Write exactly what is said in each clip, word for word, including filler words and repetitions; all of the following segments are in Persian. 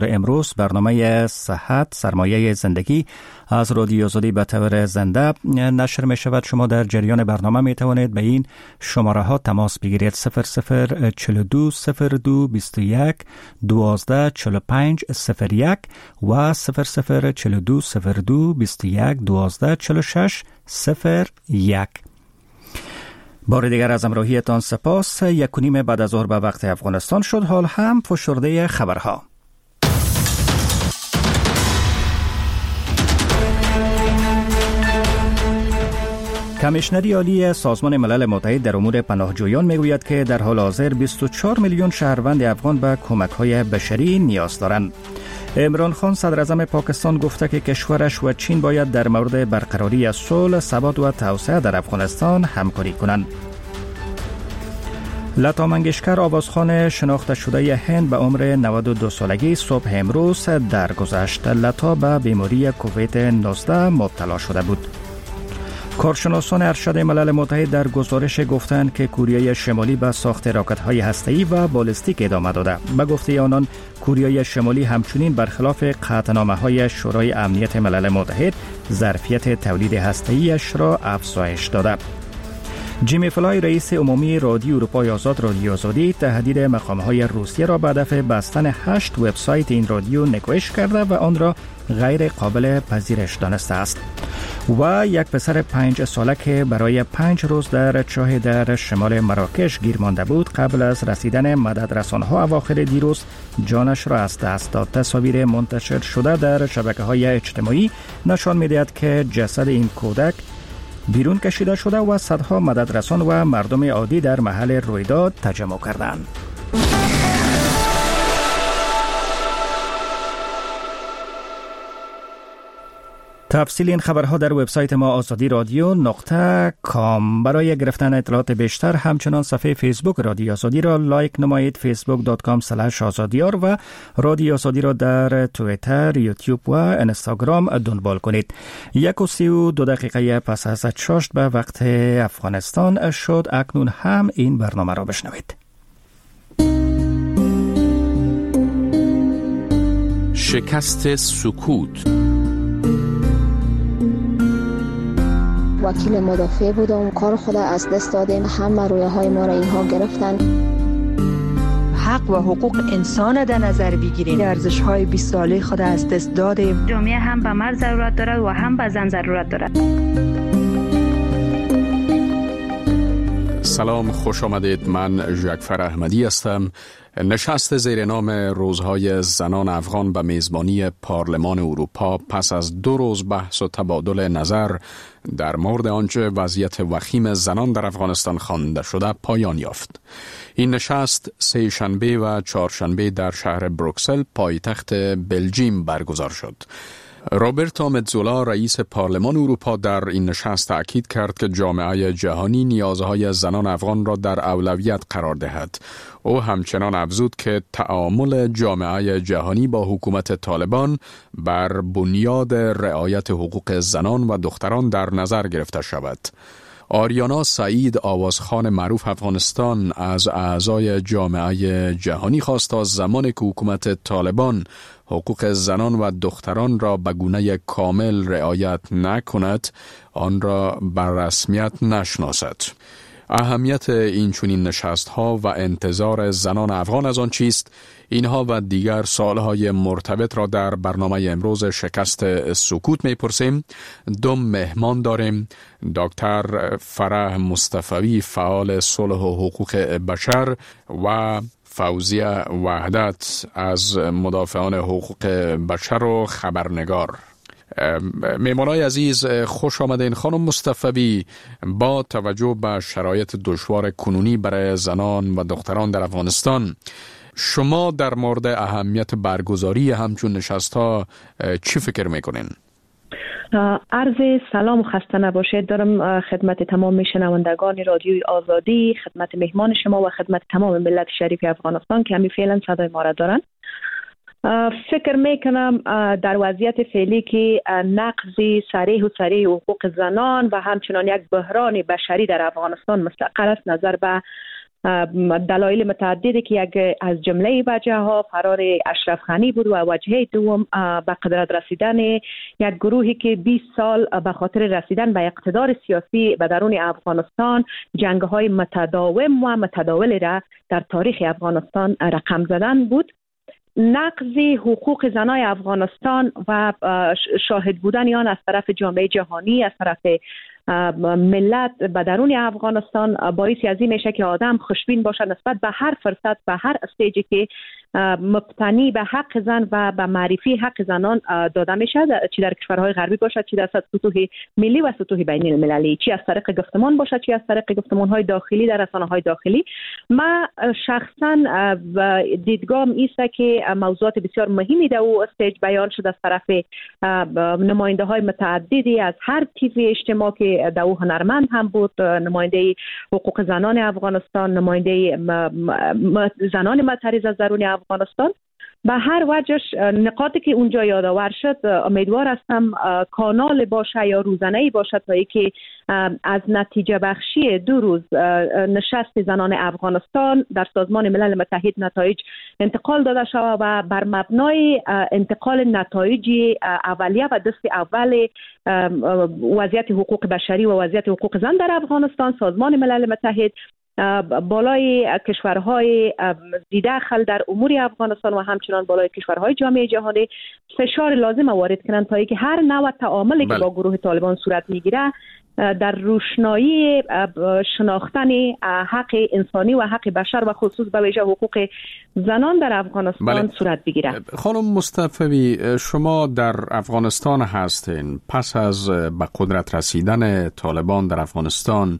امروز برنامه صحت سرمایه زندگی از رادیو آزادی به طور زنده نشر می شود. شما در جریان برنامه می توانید به این شماره ها تماس بگیرید: صفر صفر چهل و دو صفر دو بیست و یک دوازده چهل و پنج صفر یک و صفر صفر چهل و دو صفر دو بیست و یک دوازده چهل و شش صفر یک. بار دیگر از همراهیتان سپاس. یک و نیم بعد از ظهر به وقت افغانستان شد. حال هم فشرده خبرها. کمیشنری عالی سازمان ملل متحد در امور پناهجویان میگوید که در حال حاضر بیست و چهار میلیون شهروند افغان به کمک‌های بشری نیاز دارند. عمران خان صدر اعظم پاکستان گفته که کشورش و چین باید در مورد برقراری صلح، ثبات و توسعه در افغانستان همکاری کنند. لتا منگشکر آوازخوان شناخته شده هند به عمر نود و دو سالگی صبح امروز درگذشت. لتا به بیماری کووید نوزده مبتلا شده بود. کارشناسان ارشد ملل متحد در گزارش گفتند که کره شمالی به ساخت راکت‌های هسته‌ای و بالستیک ادامه داده. به گفته آنان کره شمالی همچنین برخلاف قطعنامه‌های شورای امنیت ملل متحد ظرفیت تولید هسته‌ایش را افزایش داده. جیمی فلای رئیس عمومی رادیو اروپای آزاد رادیو آزادی تهدید مقام‌های روسیه را به هدف بستن هشت وبسایت این رادیو نکوهش کرده و آن را غیر قابل پذیرش دانسته است. و یک پسر پنج ساله که برای پنج روز در چاه در شمال مراکش گیر مانده بود قبل از رسیدن مددرسان‌ها اواخر دیروز جانش را از دست داد. تصاویر منتشر شده در شبکه‌های اجتماعی نشان می‌دهد که جسد این کودک بیرون کشیده شده و صدها مددرسان و مردم عادی در محل رویداد تجمع کردند. تفصیل این خبرها در وبسایت ما آزادی رادیو نقطه کام. برای گرفتن اطلاعات بیشتر همچنان صفحه فیسبوک رادیو آزادی را لایک نمایید: فیسبوک دات کام اسلش آزادیار و رادیو آزادی را در توییتر، یوتیوب و اینستاگرام دنبال کنید. یک و سی و دو دقیقه پس از شاشت به وقت افغانستان شد. اکنون هم این برنامه را بشنوید. شکست سکوت. وکیل مدافع بودم، کار خود از دست دادیم، همه رویه های ما را اینها گرفتن. حق و حقوق انسان در نظر بگیریم. ارزش های بیست ساله خود از دست دادیم. جامعه هم به مرد ضرورت دارد و هم به زن ضرورت دارد. سلام، خوش آمدید. من ژکفر احمدی هستم. نشست زیر نام روزهای زنان افغان به میزبانی پارلمان اروپا پس از دو روز بحث و تبادل نظر در مورد آنچه وضعیت وخیم زنان در افغانستان خوانده شده پایان یافت. این نشست سه شنبه و چهارشنبه در شهر بروکسل پایتخت بلژیم برگزار شد. روبرتا متزولا رئیس پارلمان اروپا در این نشست تأکید کرد که جامعه جهانی نیازهای زنان افغان را در اولویت قرار دهد. او همچنان افزود که تعامل جامعه جهانی با حکومت طالبان بر بنیاد رعایت حقوق زنان و دختران در نظر گرفته شود. آریانا سعید آوازخوان معروف افغانستان از اعضای جامعه جهانی خواست تا زمانی که حکومت طالبان حقوق زنان و دختران را به گونه کامل رعایت نکند آن را بر رسمیت نشناسد. اهمیت این چنین نشست‌ها و انتظار زنان افغان از آن چیست؟ اینها و دیگر سوالهای مرتبط را در برنامه امروز شکست سکوت می‌پرسیم. دو مهمان داریم: دکتر فرح مصطفی فعال صلح و حقوق بشر و فوزیه وحدت از مدافعان حقوق بشر و خبرنگار. میمانای عزیز، خوش آمدین. خانم مصطفی، با توجه به شرایط دشوار کنونی برای زنان و دختران در افغانستان، شما در مورد اهمیت برگزاری همچون نشست‌ها چی فکر میکنین؟ عرض سلام و خسته نباشید دارم خدمت تمام شنوندگان رادیوی آزادی، خدمت مهمان شما و خدمت تمام ملت شریف افغانستان که همین فعلا صدای ما را دارن. فکر میکنم در وضعیت فعلی که نقض صریح و صریح حقوق زنان و همچنان یک بحران بشری در افغانستان مستقر است، نظر به دلایل متعددی که یک از جمله وجه ها فرار اشرف غنی بود و وجه دوم به قدرت رسیدن یک گروهی که بیست سال به خاطر رسیدن به اقتدار سیاسی به درون افغانستان جنگ های متداوم و متداول را در تاریخ افغانستان رقم زدن بود. نقض حقوق زنای افغانستان و شاهد بودن آن از طرف جامعه جهانی، از طرف ملت به درون افغانستان باعث از این میشه که آدم خوشبین باشه نسبت به هر فرصت، به هر استیجی که مبتنی به حق زن و به معرفی حق زنان داده میشه، چی در کشورهای غربی باشد، چی در سطوح ملی و سطوح بین المللی، چی از طریق گفتمان باشد، چی از طریق گفتمان‌های داخلی در رسانه‌های داخلی. من شخصا دیدگاهم ایست که موضوعات بسیار مهمی در او استیج بیان شده از طرف نماینده‌های متعددی از هر تیپ اجتماع که در او هنرمند هم بود، نماینده حقوق زنان افغانستان، نماینده زنان معترض از درون افغانستان. به هر وجهش نقاطی که اونجا یادآور شد، امیدوار هستم کانال باشه یا روزانه‌ای باشه تا اینکه از نتیجه بخشی دو روز نشست زنان افغانستان در سازمان ملل متحد نتایج انتقال داده شود و بر مبنای انتقال نتایج اولیه و دست اول وضعیت حقوق بشری و وضعیت حقوق زن در افغانستان سازمان ملل متحد بالای کشورهای ذی‌دخل در امور افغانستان و همچنان بالای کشورهای جامعه جهانی فشار لازم وارد کنند تا اینکه هر نوع تعاملی که با گروه طالبان صورت میگیره در روشنایی شناختن حق انسانی و حق بشر و خصوص به ویژه حقوق زنان در افغانستان بله. صورت بگیره. خانم مصطفی، شما در افغانستان هستین. پس از به قدرت رسیدن طالبان در افغانستان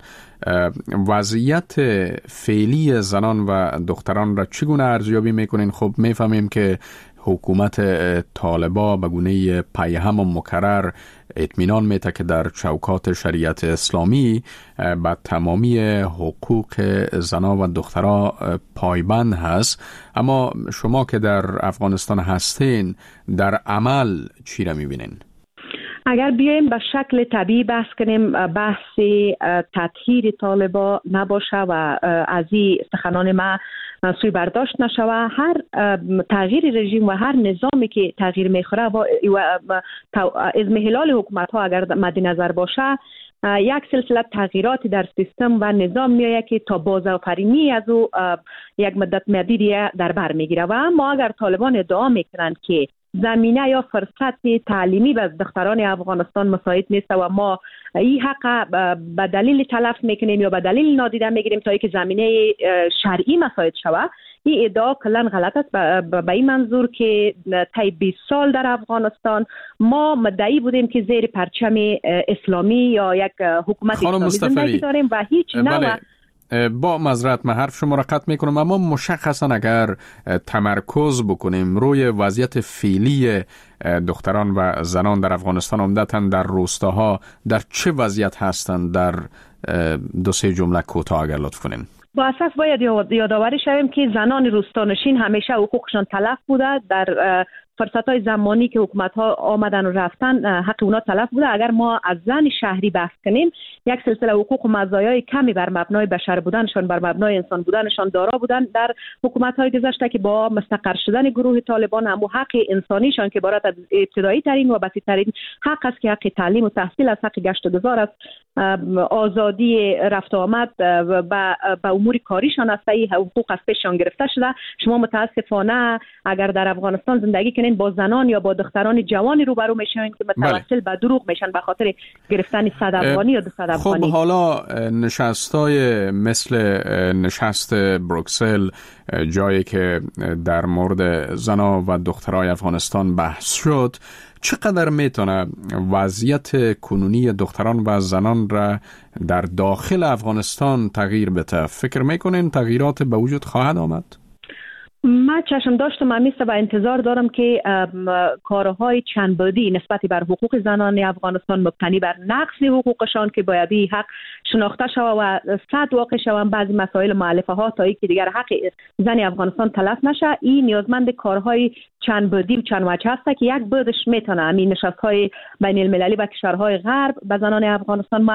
وضعیت فعلی زنان و دختران را چگونه ارزیابی میکنین؟ خب میفهمیم که حکومت طالبا به گونه پیهم و مکرر اطمینان میده که در چوکات شریعت اسلامی به تمامی حقوق زنان و دخترها پایبند هست، اما شما که در افغانستان هستین در عمل چی را میبینین؟ اگر بیایم به شکل طبیعی بحث کنیم، بحث تطهیر طالبا نباشه و از این سخنان ما سوی برداشت نشوه، هر تغییر رژیم و هر نظامی که تغییر میخوره و اضمحلال حکومت ها اگر مد نظر باشه یک سلسله تغییراتی در سیستم و نظام میآید که تا بازآفرینی از او یک مدت مدیدی در بر میگیره. و اما اگر طالبان ادعا میکنند که زمینه یا فرصت تعلیمی به دختران افغانستان مساعد نیست و ما این حق به دلیل تلف میکنیم یا به دلیل نادیده میگیریم تا اینکه زمینه شرعی مساعد شود، این ادعا کلا غلط است. به این منظور که طی بیست سال در افغانستان ما مدعی بودیم که زیر پرچم اسلامی یا یک حکومت اسلامی زندگی داریم و هیچ نوع با معذرت من حرف شما را قطع میکنم، اما مشخصا اگر تمرکز بکنیم روی وضعیت فعلی دختران و زنان در افغانستان، عمدتاً در روستاها در چه وضعیت هستند، در دو سه جمله کوتاه اگر لطف کنین. با اساس باید یادآوری شویم که زنان روستانشین همیشه حقوقشان تلف بوده. در فرصت‌های زمانی که حکومت‌ها آمدن و رفتن حق اونا تلف بوده. اگر ما از زن شهری بحث کنیم، یک سلسله حقوق و مزایای کمی بر مبنای بشر بودنشان، بر مبنای انسان بودنشان دارا بودن در حکومت‌های گذشته که با مستقر شدن گروه طالبان هم حق انسانیشان که عبارت از ابتدایی ترین و بسیط‌ترین حق است که حق تعلیم و تحصیل است، حق گشت و گذار است، آزادی رفت و آمد و به امور کاریشان است، این حقوق از پیششان گرفته شده. شما متاسفانه اگر در افغانستان زندگی کنین با زنان یا با دختران جوانی روبرو میشین که متوسل به دروغ میشن به خاطر گرفتن صد افغانی یا دو صد افغانی. خب حالا نشستای مثل نشست بروکسل، جایی که در مورد زنان و دخترای افغانستان بحث شد، چقدر میتونه وضعیت کنونی دختران و زنان را در داخل افغانستان تغییر بده؟ فکر میکنین تغییرات به وجود خواهد آمد؟ من چشم داشتم همیشه و انتظار دارم که کارهای چند بعدی نسبت بر حقوق زنان افغانستان مبتنی بر نقض حقوقشان که باید این حق شناخته شود و صد واقع شوند بعضی مسائل مؤلفه ها تا اینکه دیگر حق زن افغانستان تلف نشه. این نیازمند کارهای چند بعدی و چند وجه است که یک بعدش میتونه همین نشست‌های بین المللی و کشورهای غرب به زنان افغانستان مؤثر واقع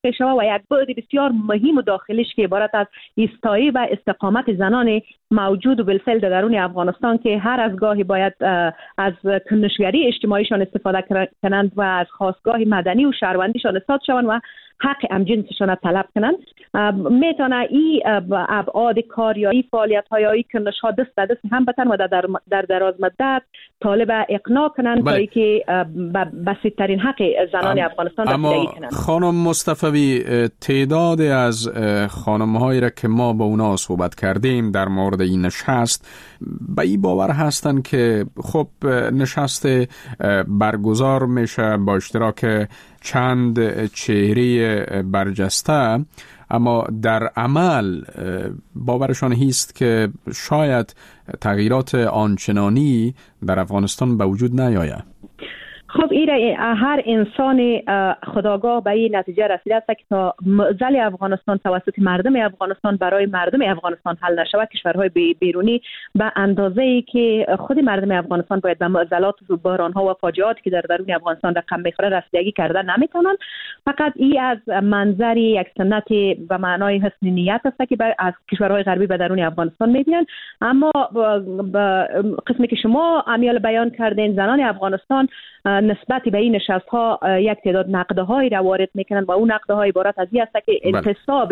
گرفته شود و یک بعد بسیار مهم و داخلیش که عبارت از ایستایی و استقامت زنان موجود و بالفعل در درون افغانستان که هر از گاهی باید از کنشگری اجتماعیشان استفاده کنند و از خواستگاه مدنی و شهروندیشان استاد شوند و حق همجنسشان طلب کنند. میتونه این ابعاد کاریایی فعالیت‌های کنش ها دست به دست هم بتن و در در دراز مدت طالب اقناع کنند تا اینکه بسیط‌ترین حق زنان افغانستان رسیدگی کنند. خانم مصطفی، تعداد از خانم‌هایی را که ما با اونا صحبت کردیم در مورد این نشست به این باور هستند که خب نشست برگزار میشه با اشتراک چند چهره برجسته، اما در عمل باورشان هست که شاید تغییرات آنچنانی در افغانستان به وجود نیاید. خب این هر انسان خودآگاه به این نتیجه رسیده است که تا معضل افغانستان توسط مردم افغانستان برای مردم افغانستان حل نشود، کشورهای بیرونی به اندازه ای که خود مردم افغانستان باید به معضلات و بحران‌ها و فاجعاتی که در درون افغانستان رقم می‌خوره رسیدگی کرده نمیتونن. فقط این از منظر یک سنت به معنای حسن نیت است که از کشورهای غربی به درون افغانستان می‌بینن، اما قسمی که شما امیال بیان کردین زنان افغانستان نسبت به این نشست ها یک تعداد نقده‌هایی را وارد میکنن و اون نقده‌های عبارت از این است که انتصاب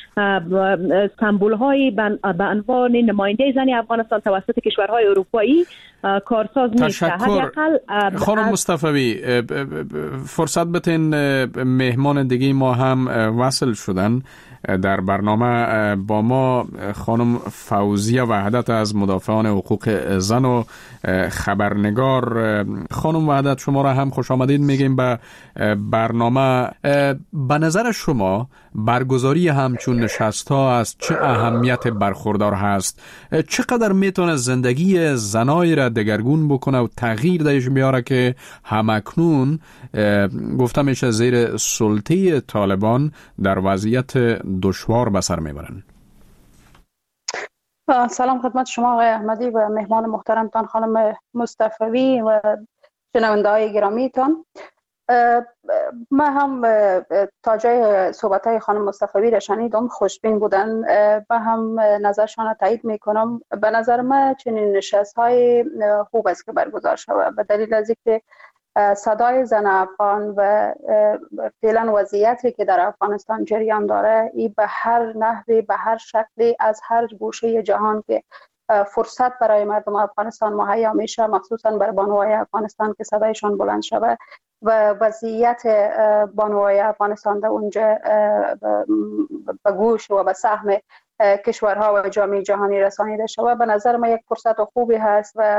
سمبول‌های به عنوان نماینده زن افغانستان توسط کشورهای اروپایی کارساز نیست. تشکر. خانم مصطفی، فرصت بتین مهمان دیگه ما هم وصل شدن در برنامه با ما. خانم فوزیه وحدت از مدافعان حقوق زن و خبرنگار. خانم وحدت، شما را هم خوش آمدید میگیم به برنامه. به نظر شما برگزاری همچون نشست ها از چه اهمیت برخوردار هست؟ چقدر میتونه زندگی زنای را دگرگون بکنه و تغییر درش بیاره که همکنون گفته میشه زیر سلطه طالبان در وضعیت دشوار به سر میبرن؟ سلام خدمت شما آقای احمدی و مهمان محترمتان خانم مصطفی و شنونده های گرامیتان. من هم تا جای صحبت های خانم مصطفی را شنیدم، خوشبین بودن، به هم نظرشان را تایید میکنم. به نظر من چنین نشست های خوب است که برگزار شود به دلیل از اینکه صدای زن افغان و فعلا وضعیتی که در افغانستان جریان داره این به هر نحوی به هر شکلی از هر گوشه جهان که فرصت برای مردم افغانستان مهیا میشه، مخصوصا برای بانوهای افغانستان که صدایشان بلند شود و وضعیت بانوهای افغانستان در اونجا به گوش و به سهم کشورها و جامعه جهانی رسانیده شود. به نظر من یک فرصت خوبی هست و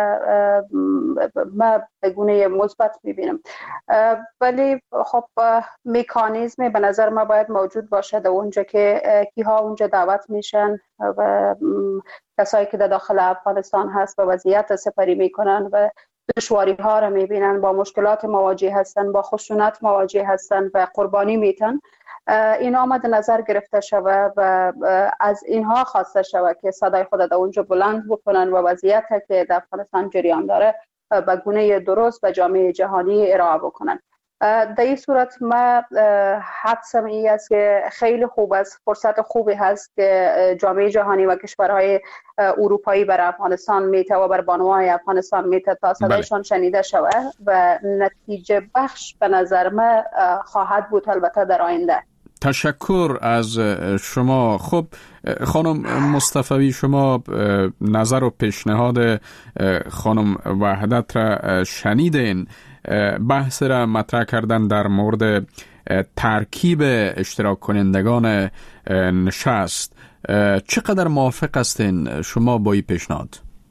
من به گونه مثبت میبینم. ولی خب مکانیزم به نظر من باید موجود باشه در اونجا که کیها اونجا دعوت میشن و کسایی که در داخل افغانستان هست و وضعیت سپری میکنن و دشواری ها را میبینن، با مشکلات مواجه هستن، با خشونت مواجه هستن و قربانی میتن. این آمد نظر گرفته شود و از اینها خواسته شود که صدای خود در اونجا بلند بکنن و وضعیت که در افغانستان جریان داره به گونه درست به جامعه جهانی ارائه بکنن. در این صورت ما حدسم این است که خیلی خوب است، فرصت خوبی هست که جامعه جهانی و کشورهای اروپایی بر افغانستان میته و بر بانوهای افغانستان میته تا صدایشان شنیده شود و نتیجه بخش به نظر من خواهد بود البته در آینده. تشکر از شما. خب خانم مصطفی، شما نظر و پیشنهاد خانم وحدت را شنیدین. بحث را مطرح کردن در مورد ترکیب اشتراک کنندگان نشست. چقدر موافق هستین شما با این پیشنهاد؟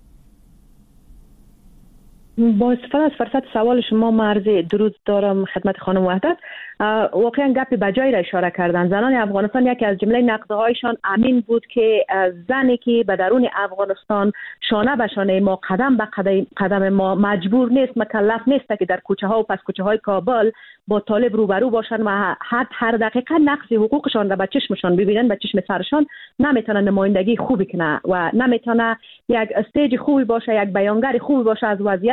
با استفاده از فرصت سوال شما مرز درود دارم خدمت خانم وحدت. واقعا گپی بجایی را اشاره کردن. زنان افغانستان یکی از جمله نقدهایشان امین بود که زنی که به درون افغانستان شانه به شانه ما قدم به قدم, قدم ما مجبور نیست، مکلف نیست که در کوچه ها و پس کوچه های کابل با طالب روبرو باشن و حد هر دقیقه نقص حقوقشان را به چشمشان ببینن، به چشم سرشان، نمیتونه نمایندگی خوبی کنه و نمیتونه یک استیج خوبی باشه، یک بیانگر خوبی باشه از وضعیت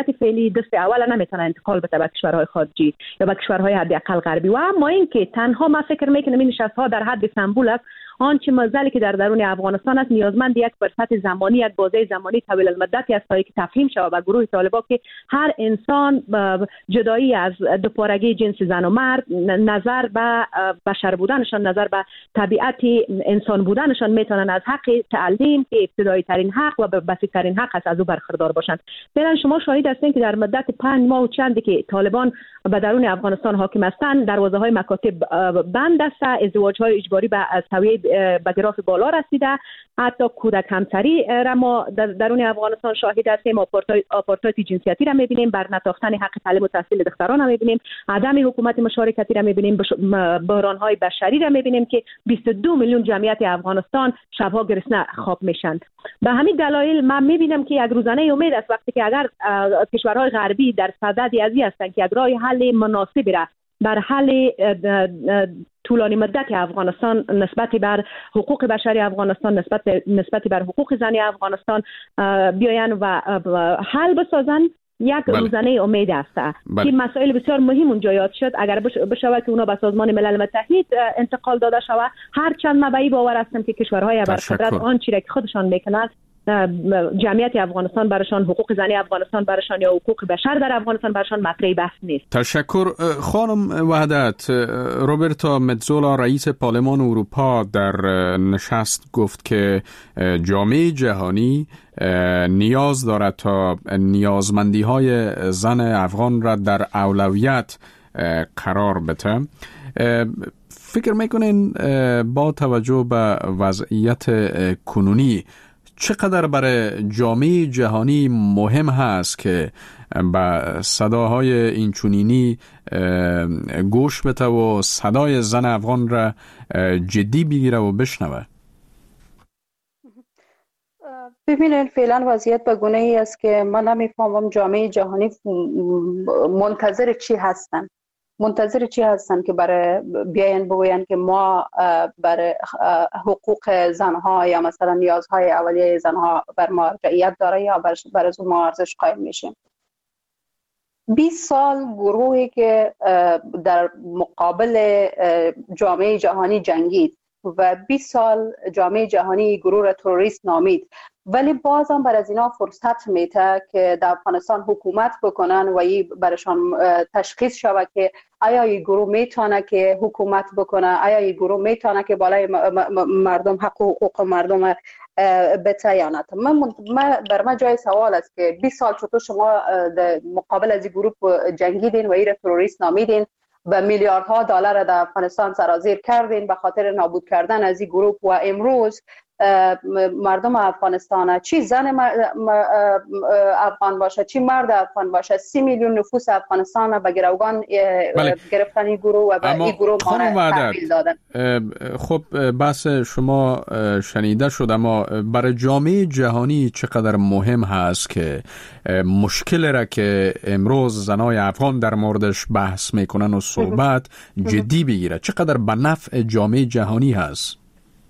حالت فعلی دست اول نمیتونه انتقال بده به کشورهای خارجی یا به کشورهای حداقل غربی. و اما اینکه تنها ما فکر میکنم این نشست‌ها در حد سمبول است، آنچه مزلی که در درون افغانستان است نیازمند یک فرصت زمانی، یک بازه زمانی طویل المدتی است تا که تفهیم شود به گروه طالبان که هر انسان جدایی از دوپارگی جنس زن و مرد، نظر به بشر بودنشان، نظر به طبیعت انسان بودنشان میتونن از حق تعلیم که ابتدایی ترین حق و بسیط ترین حق است از او برخوردار باشند. فعلا شما شاهد هستین که در مدت پنج ماه و چندی که طالبان به درون افغانستان حاکم هستند، دروازه های مکاتب بند است، ازدواج های اجباری به سویه به گراف بالا رسیده، حتی کودک همسری را ما در درون افغانستان شاهد هستیم، آپارتایت جنسیتی را میبینیم، بر نتاختن حق تعلیم و تحصیل دختران را میبینیم، عدم حکومت مشارکتی را میبینیم، بحران های بشری را میبینیم که بیست و دو میلیون جمعیت افغانستان شبها گرسنه خواب میشن. به همین دلایل من میبینم که یک روزانه امید است وقتی که اگر کشورهای غربی در صدد ازی هستند که یک راه حل مناسبی را بر حل طولانی مدت افغانستان نسبت بر حقوق بشری افغانستان، نسبت نسبت بر حقوق زنی افغانستان بیاین و حل بسازن، یک بله. روزانه امید است بله. که مسائل بسیار مهم اونجا یاد شد. اگر بشود که اونا به سازمان ملل متحد انتقال داده شود، هر چند ما به این باور هستم که کشورهای برقدرت آنچه را که خودشان میکنند، جمعیت افغانستان برشان، حقوق زنی افغانستان برشان یا حقوق بشر در افغانستان برشان مطرح بحث نیست. تشکر خانم وحدت. روبرتا متزولا رئیس پارلمان اروپا در نشست گفت که جامعه جهانی نیاز دارد تا نیازمندی های زن افغان را در اولویت قرار بده. فکر میکنین با توجه به وضعیت کنونی چقدر برای جامعه جهانی مهم هست که به صداهای اینچنینی گوش بده و صدای زن افغان را جدی بگیره و بشنوه؟ ببینید فعلا وضعیت به گونه ای است که من نمیفهمم جامعه جهانی منتظر چی هستن منتظر چی هستن که برای بیاین بگوین که ما برای حقوق زنها یا مثلا نیازهای اولیه زنها بر مرجعیت داره یا بر از ما ارزش قائل میشیم. بیست سال گروهی که در مقابل جامعه جهانی جنگید و بیست سال جامعه جهانی گروه را تروریست نامید، ولی بازم بر از اینا فرصت میده که در افغانستان حکومت بکنن و این برشان تشخیص شود که آیا این گروه میتونه که حکومت بکنه، آیا این گروه میتونه که بالای مردم حق و حقوق مردم بته یا نه. من بر من جای سوال است که بیست سال چطور شما در مقابل از این گروه جنگیدین و این را تروریست نامیدین و میلیاردها دلار در افغانستان سرازیر کردین به خاطر نابود کردن از این گروه و امروز مردم افغانستان، چی زن افغان باشه چی مرد افغان باشه، سی میلیون نفوس افغانستان به گروگان بله. گرفتن این گروه و به این گروه تحویل دادن. خب بحث شما شنیده شد، اما برای جامعه جهانی چقدر مهم هست که مشکل را که امروز زنای افغان در موردش بحث میکنن و صحبت جدی بگیره، چقدر به نفع جامعه جهانی هست؟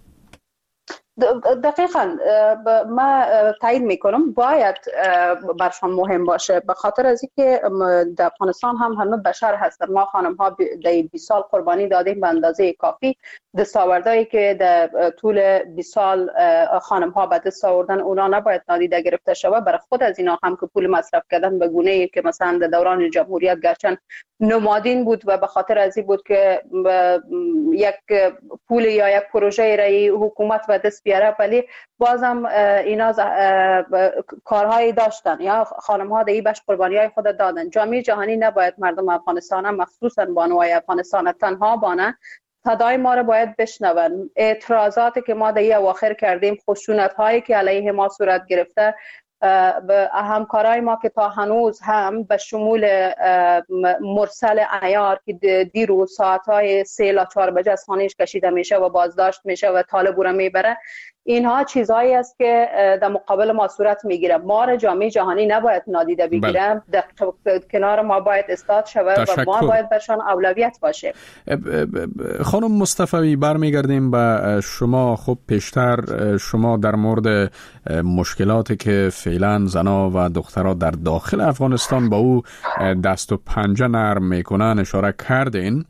دقیقاً ما تایید میکنم باید برشان مهم باشه، به خاطر از اینکه در افغانستان هم همه بشر هستن. ما خانم ها در بیست سال قربانی دادیم به اندازه کافی. دستاوردهایی که در طول بیست سال خانم ها به دست آوردن اونا نباید نادیده گرفته شود. برای خود از اینا هم که پول مصرف کردن به گونه ای که مثلا در دوران جمهوریت گرچن نمادین بود و به خاطر از این بود که یک پول یا یک پروژه رای حکومت به دست بیاره، ولی بازم اینا کارهایی داشتن یا خانم ها در این بخش قربانی های خود دادن. جامعه جهانی نباید مردم افغانستان مخصوصا بانوای افغانستان تنها بانه، صدای ما رو باید بشنون. اعتراضاتی که ما در این اواخر کردیم، خشونت هایی که علیه ما صورت گرفته، به همکارای ما که تا هنوز هم به شمول مرسل عیار که دیروز ساعتهای سه تا چهار بجه از خانهش کشیده میشه و بازداشت میشه و طالب او را میبره، اینها چیزهایی است که در مقابل ما صورت میگیره. ما را جامعه جهانی نباید نادیده بگیره، در کنار ما باید استاد شود و ما باید برشان اولویت باشه. خانم مصطفی برمیگردیم به شما. خب پیشتر شما در مورد مشکلاتی که فعلا زنا و دخترها در داخل افغانستان با او دست و پنجه نرم میکنن اشاره کردین.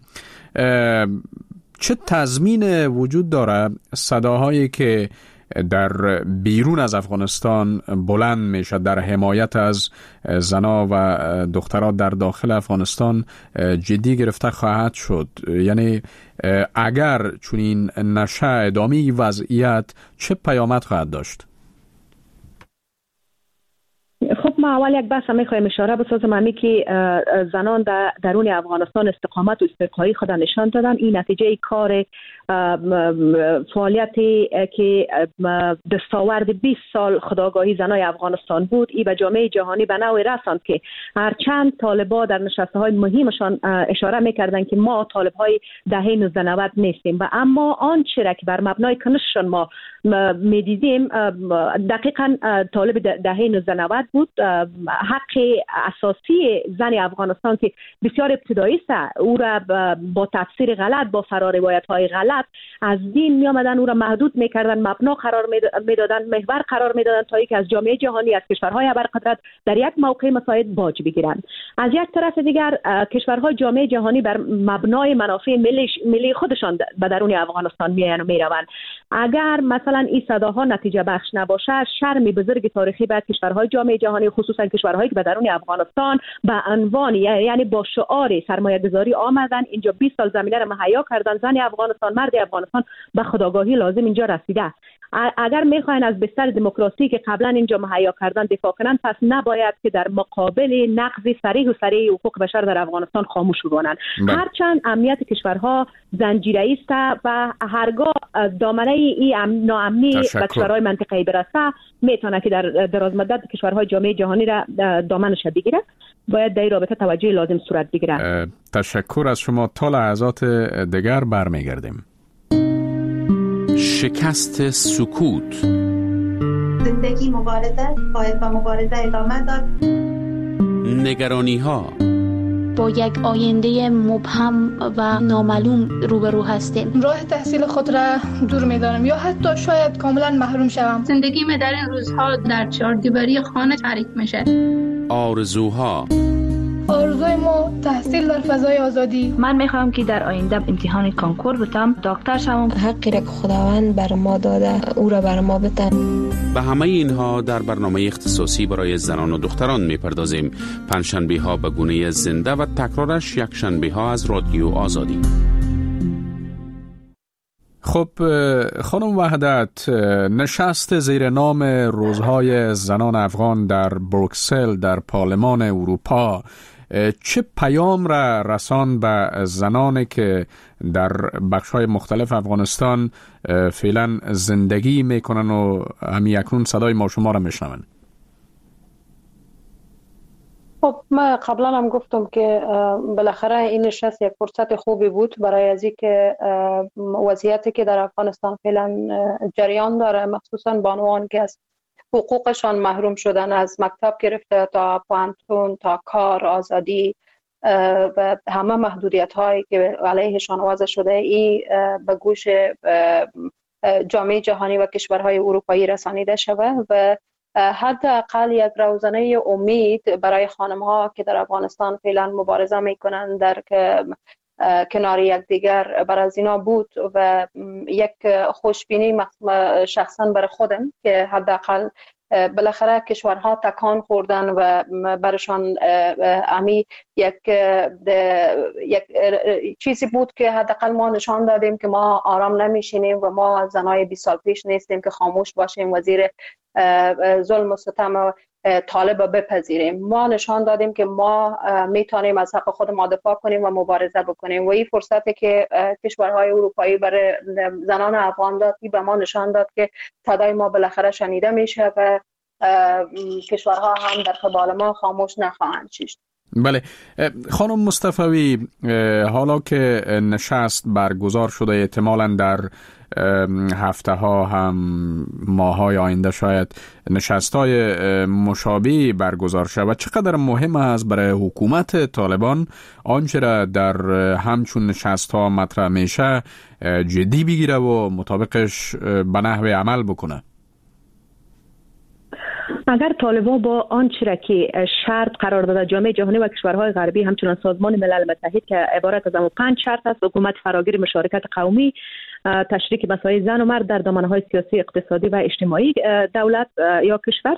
چه تضمین وجود داره صداهایی که در بیرون از افغانستان بلند میشه در حمایت از زنا و دخترها در داخل افغانستان جدی گرفته خواهد شد؟ یعنی اگر چنین نشه ادامه وضعیت چه پیامد خواهد داشت؟ خب ما اول یک بحث میخوایم اشاره بسازم همی که زنان در درون افغانستان استقامت و استقلایی خود نشان دادن. این نتیجه کار فعالیتی که دستاورد بیست سال خودآگاهی زنای افغانستان بود، ای به جامعه جهانی به نوعی رساند که هرچند طالبا در نشسته های مهمشان اشاره میکردن که ما طالب های دهه نوزده نود نیستیم و اما آنچه را که بر مبنای کنششان ما میدیدیم دقیقاً طالب دهه نوزده نود بود. حق اساسی زن افغانستان که بسیار ابتدایی است، او را با تفسیر غلط، با فراروایت های غلط از دین می آمدن، او را محدود میکردن، مبنا قرار میدادن، محور قرار میدادن تا اینکه از جامعه جهانی، از کشورهای ابرقدرت در یک موقع مساعد باج بگیرند. از یک طرف دیگر کشورهای جامعه جهانی بر مبنای منافع ملی ملی خودشان به درون افغانستان میآیند و میروند. اگر مثلا این صداها نتیجه بخش نباشه، شرم بزرگ تاریخی بر کشورهای جامعه جهانی، خصوصا کشورهایی که به درون افغانستان به عنوان یعنی با شعار سرمایه‌گذاری آمدن، اینجا بیست سال زمینه را مهیا کردن. زن افغانستان، مرد افغانستان به خودآگاهی لازم اینجا رسیده. اگر میخواین از بستر دموکراسی که قبلا اینجا مهیا کردن دفاع کنن، پس نباید که در مقابل نقض صریح و صریح حقوق بشر در افغانستان خاموش بمانند. هرچند امنیت کشورها زنجیره‌ای است و هرگاه دامنه این ناامنی به کشورهای منطقه‌ای برسه، میتونه که در دراز مدت کشورهای جامعه جهانی را دامنش بگیره. باید در این رابطه توجه لازم صورت بگیره. تشکر از شما. تا لحظات دیگر برمیگردیم. شکست سکوت. زندگی مبارزه، باید با مبارزه ادامه داد. نگرانی ها. با یک آینده مبهم و نامعلوم روبرو هستیم. راه تحصیل خود را دور می‌دانم یا حتی شاید کاملا محروم شوم. زندگی من در این روزها در چهاردیواری خانه تعریف میشه. آرزوها. آرزوی ما تحصیل در فضای آزادی. من میخوام که در آینده امتحان کنکور بتم، دکتر شوم. حقی را که خداوند بر ما داده او را بر ما بتن. به همه اینها در برنامه اختصاصی برای زنان و دختران میپردازیم. پنجشنبه ها به گونه زنده و تکرارش یک شنبه ها از رادیو آزادی. خب خانم وحدت، نشست زیر نام روزهای زنان افغان در بروکسل در پارلمان اروپا چه پیام را رساند به زنانی که در بخش‌های مختلف افغانستان فعلا زندگی میکنن و همی اکنون صدای ما شما را میشنون؟ خب من قبلا هم گفتم که بالاخره این نشست یک فرصت خوبی بود برای از اینکه وضعیتی که در افغانستان فعلا جریان داره، مخصوصا بانوان که از حقوقشان محروم شدن، از مکتب گرفته تا پانتون تا کار، آزادی و همه محدودیت هایی که علیهشان وضع شده، ای به گوش جامعه جهانی و کشورهای اروپایی رسانیده شود و حداقل یک روزنه امید برای خانم ها که در افغانستان فعلا مبارزه میکنن در کنار یکدیگر بر از اینا بود و یک خوشبینی شخصا برای خودم که حداقل بالاخره کشورها تکان خوردن و برشان امی یک یک چیزی بود که حداقل ما نشان دادیم که ما آرام نمیشینیم و ما زنای بیست سال پیش نیستیم که خاموش باشیم و زیر ظلم و ستم طالب بپذیریم. ما نشان دادیم که ما میتونیم از حق خود ما دفاع کنیم و مبارزه بکنیم و این فرصتی که کشورهای اروپایی برای زنان افغان داد به ما نشان داد که صدای ما بالاخره شنیده میشه و کشورها هم در قبال ما خاموش نخواهند شد. بله خانم مصطفوی، حالا که نشست برگزار شده احتمالاً در هفته ها هم ماه های آینده شاید نشست های مشابهی برگزار شود، چقدر مهم است برای حکومت طالبان آنچه را در همچون نشست ها مطرح میشه جدی بگیره و مطابقش به نحو عمل بکنه؟ اگر طالبان با آنچه را که شرط قرار داده جامعه جهانی و کشورهای غربی همچنان سازمان ملل متحد که عبارت از پنج شرط است، حکومت فراگیر، مشارکت قومی، تشریک مسائل زن و مرد در دامنه‌های سیاسی، اقتصادی و اجتماعی دولت یا کشور،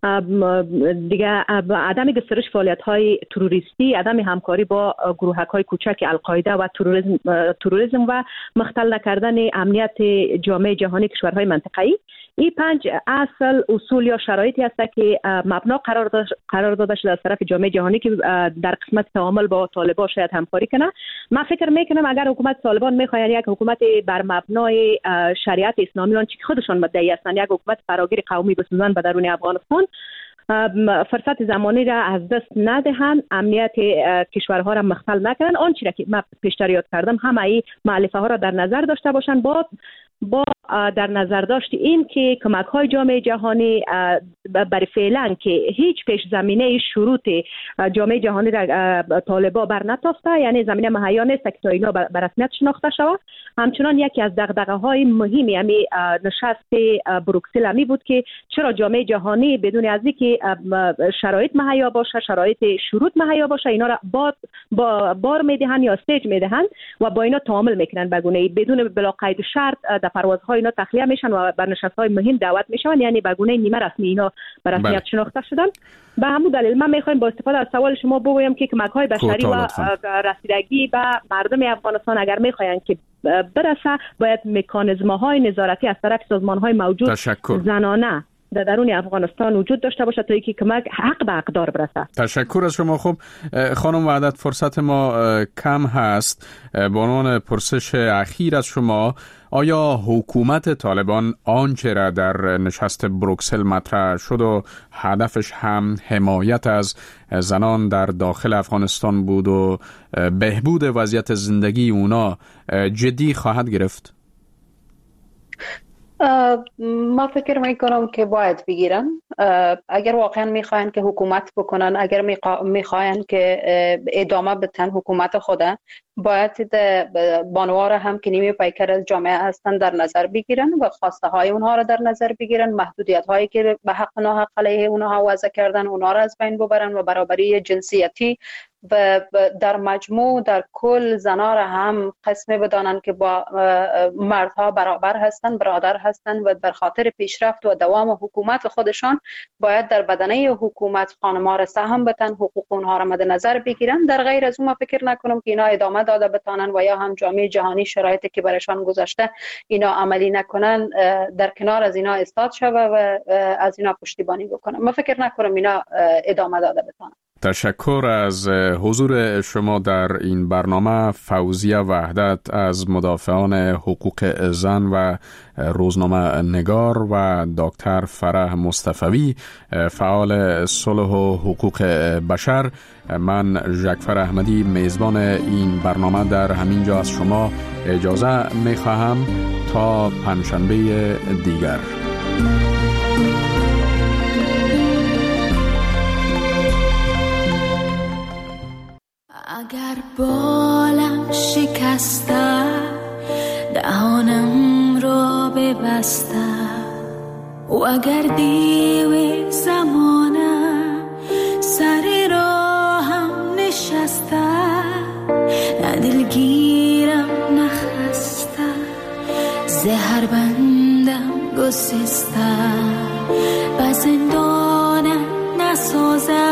دیگه عدم گسترش فعالیت‌های تروریستی، عدم همکاری با گروهک‌های کوچک القاعده و تروریسم تروریسم و مختل نکردن امنیت جامعه جهانی کشورهای منطقه‌ای. این پنج اصل اصول یا شرایطی است که مبنا قرار قرار داده شده از طرف جامعه جهانی که در قسمت تعامل با طالبان شاید همکاری کنه. من فکر میکنم اگر حکومت طالبان میخواهند یک حکومت بر مبنای شریعت اسلامی آنچه که خودشان مدعی هستند یک حکومت فراگیر قومی بسازند به درون افغانستان، فرصت زمانی را از دست ندهند، امنیت کشورها را مختل نکنند، آنچه را که من پیشتر یاد کردم همه این مؤلفه ها را در نظر داشته باشند، با با در نظر داشت این که کمک های جامعه جهانی برای فعلا که هیچ پیش زمینه شروط جامعه جهانی را طالبان بر نتافته، یعنی زمینه مهیا نیست که تا اینا بر رسمیت شناخته شود. همچنان یکی از دغدغه های مهمی یعنی نشست بروکسل همی بود که چرا جامعه جهانی بدون از اینکه شرایط مهیا باشه، شرایط شروط مهیا باشه، اینا را با, با بار میدهند یا استیج میدهند و با اینا تعامل میکنن به گونه بدون بلا قید و شرط در پروازهای اینا تخلیه میشن و بر نشست‌های مهم دعوت میشن، یعنی به گونه نیمه رسمی اینا به رسمیت شناخته شدن. به همون دلیل من میخوایم با استفاده از سوال شما بگویم که کمک‌های بشری و رسیدگی به مردم افغانستان اگر میخواین که برسه، باید مکانیزم‌های نظارتی از طرف سازمان‌های موجود تشکر. زنانه در درون افغانستان وجود داشته باشه تا اینکه کمک حق به اقدار برسه. تشکر از شما. خوب خانم وعدت، فرصت ما کم هست. به عنوان پرسش اخیر از شما، آیا حکومت طالبان آنچه را در نشست بروکسل مطرح شد و هدفش هم حمایت از زنان در داخل افغانستان بود و بهبود وضعیت زندگی اونا جدی خواهد گرفت؟ ما فکر میکنم که باید بگیرن. اگر واقعا میخواین که حکومت بکنن، اگر میخواین که ادامه بدن حکومت خودن، باید بانوار هم که نیمه پیکر از جامعه هستن در نظر بگیرن و خواسته های اونها را در نظر بگیرن، محدودیت هایی که به حق ناحق علیه اونها وضع کردن اونها را از بین ببرن و برابری جنسیتی و در مجموع در کل زنها را هم قسمه بدانند که با مردها برابر هستند، برادر هستند و بر خاطر پیشرفت و دوام حکومت خودشان باید در بدنه حکومت خانم‌ها را سهم بدن، حقوق اونها را مد نظر بگیرن. در غیر از اون ما فکر نکنم که اینا ادامه داده بتانن و یا هم جامعه جهانی شرایطی که برایشان گذاشته اینا عملی نکنن در کنار از اینا استاد شوه و از اینا پشتیبانی بکنن. ما فکر نکنم اینا ادامه داده بتانن. تشکر از حضور شما در این برنامه، فوزیه وحدت از مدافعان حقوق زن و روزنامه نگار و دکتر فرح مصطفوی فعال صلح و حقوق بشر. من ژکفر احمدی میزبان این برنامه در همین جا از شما اجازه میخواهم تا پنجشنبه دیگر. اگر بالم شکسته دهانم را ببسته و اگر دیو زمانه سر راهم نشسته، نه دلگیرم نخسته، زهر بندم گسسته، به زندانم نسازه